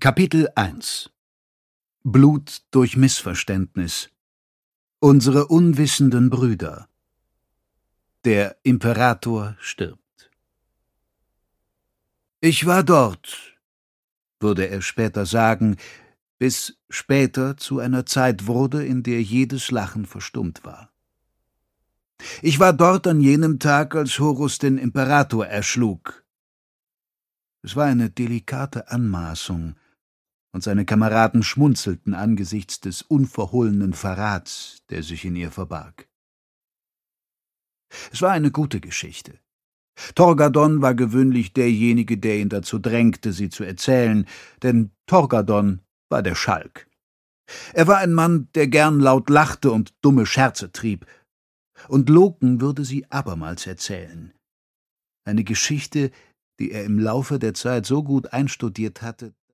Kapitel 1 Blut durch Missverständnis. Unsere unwissenden Brüder. Der Imperator stirbt. Ich war dort, würde er später sagen, bis später zu einer Zeit wurde, in der jedes Lachen verstummt war. Ich war dort an jenem Tag, als Horus den Imperator erschlug. Es war eine delikate Anmaßung, und seine Kameraden schmunzelten angesichts des unverhohlenen Verrats, der sich in ihr verbarg. Es war eine gute Geschichte. Torgadon war gewöhnlich derjenige, der ihn dazu drängte, sie zu erzählen, denn Torgadon war der Schalk. Er war ein Mann, der gern laut lachte und dumme Scherze trieb, und Loken würde sie abermals erzählen. Eine Geschichte, die er im Laufe der Zeit so gut einstudiert hatte,